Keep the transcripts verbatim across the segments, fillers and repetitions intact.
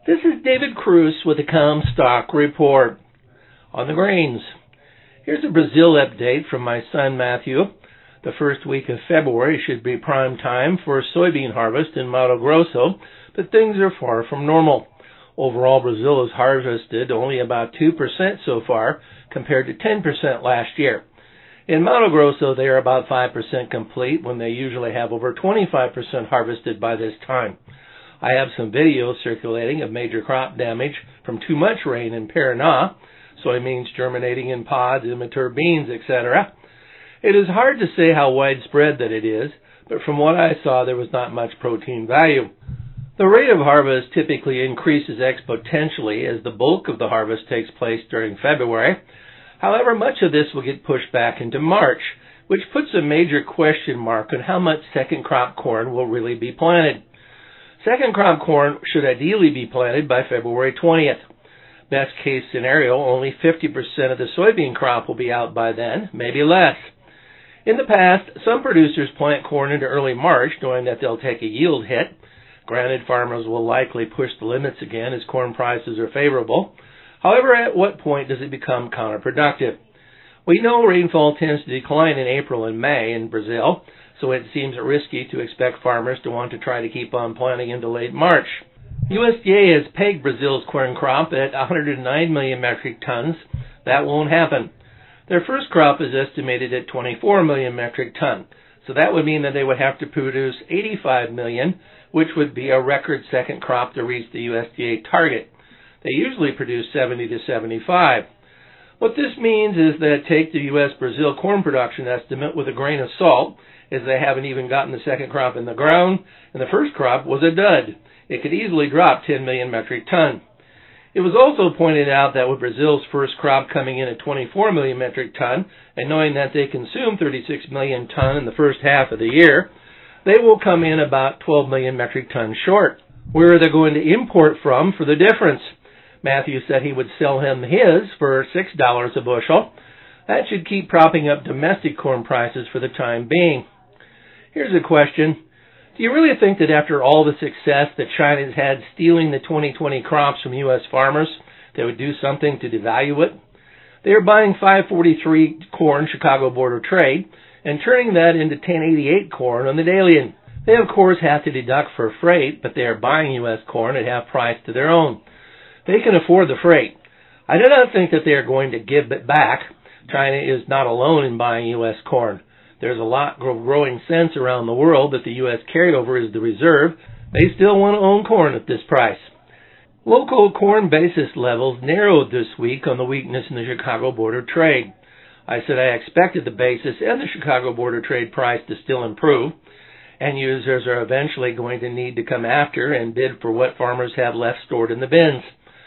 This is David Cruz with the Comstock Report. On the grains, here's a Brazil update from my son Matthew. The first week of February should be prime time for soybean harvest in Mato Grosso, but things are far from normal. Overall, Brazil has harvested only about two percent so far, compared to ten percent last year. In Mato Grosso, they are about five percent complete when they usually have over twenty-five percent harvested by this time. I have some videos circulating of major crop damage from too much rain in Paraná, soybeans germinating in pods, immature beans, et cetera. It is hard to say how widespread that it is, but from what I saw, there was not much protein value. The rate of harvest typically increases exponentially as the bulk of the harvest takes place during February. However, much of this will get pushed back into March, which puts a major question mark on how much second crop corn will really be planted. Second crop corn should ideally be planted by February twentieth. Best case scenario, only fifty percent of the soybean crop will be out by then, maybe less. In the past, some producers plant corn into early March, knowing that they'll take a yield hit. Granted, farmers will likely push the limits again as corn prices are favorable. However, at what point does it become counterproductive? We know rainfall tends to decline in April and May in Brazil, so it seems risky to expect farmers to want to try to keep on planting into late March. U S D A has pegged Brazil's corn crop at one hundred nine million metric tons. That won't happen. Their first crop is estimated at twenty-four million metric tons, so that would mean that they would have to produce eighty-five million, which would be a record second crop to reach the U S D A target. They usually produce seventy to seventy-five. What this means is that take the U S Brazil corn production estimate with a grain of salt, as they haven't even gotten the second crop in the ground, and the first crop was a dud. It could easily drop ten million metric tons. It was also pointed out that with Brazil's first crop coming in at twenty-four million metric tons, and knowing that they consume thirty-six million tons in the first half of the year, they will come in about twelve million metric tons short. Where are they going to import from for the difference? Matthew said he would sell him his for six dollars a bushel. That should keep propping up domestic corn prices for the time being. Here's a question. Do you really think that after all the success that China has had stealing the twenty twenty crops from U S farmers, they would do something to devalue it? They are buying five forty-three corn Chicago Board of Trade and turning that into ten eighty-eight corn on the Dalian. They, of course, have to deduct for freight, but they are buying U S corn at half price to their own. They can afford the freight. I do not think that they are going to give it back. China is not alone in buying U S corn. There's a lot of growing sense around the world that the U S carryover is the reserve. They still want to own corn at this price. Local corn basis levels narrowed this week on the weakness in the Chicago Board of Trade. I said I expected the basis and the Chicago Board of Trade price to still improve. End users are eventually going to need to come after and bid for what farmers have left stored in the bins.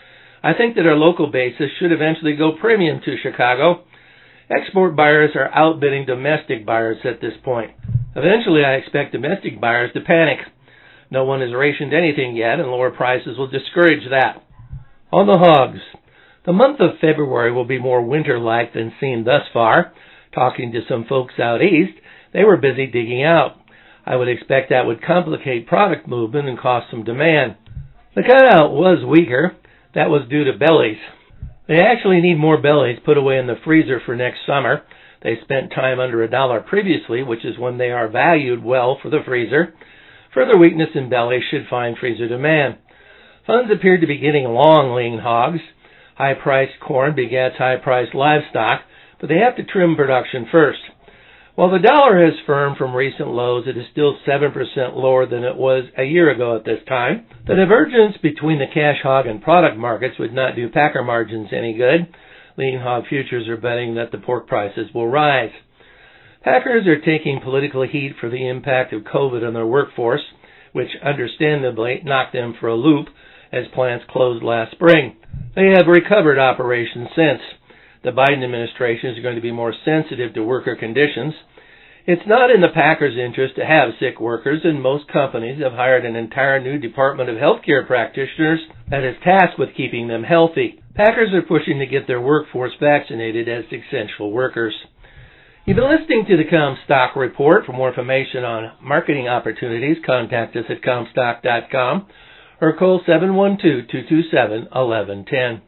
I think that our local basis should eventually go premium to Chicago. Export buyers are outbidding domestic buyers at this point. Eventually, I expect domestic buyers to panic. No one has rationed anything yet, and lower prices will discourage that. On the hogs, the month of February will be more winter-like than seen thus far. Talking to some folks out east, they were busy digging out. I would expect that would complicate product movement and cause some demand. The cutout was weaker. That was due to bellies. They actually need more bellies put away in the freezer for next summer. They spent time under a dollar previously, which is when they are valued well for the freezer. Further weakness in bellies should find freezer demand. Funds appeared to be getting along lean hogs. High-priced corn begets high-priced livestock, but they have to trim production first. While the dollar has firmed from recent lows, it is still seven percent lower than it was a year ago at this time. The divergence between the cash hog and product markets would not do packer margins any good. Lean hog futures are betting that the pork prices will rise. Packers are taking political heat for the impact of COVID on their workforce, which understandably knocked them for a loop as plants closed last spring. They have recovered operations since. The Biden administration is going to be more sensitive to worker conditions. It's not in the packers' interest to have sick workers, and most companies have hired an entire new department of healthcare practitioners that is tasked with keeping them healthy. Packers are pushing to get their workforce vaccinated as essential workers. You've been listening to the Comstock Report. For more information on marketing opportunities, contact us at comstock dot com. or call seven one two, two two seven, one one one zero.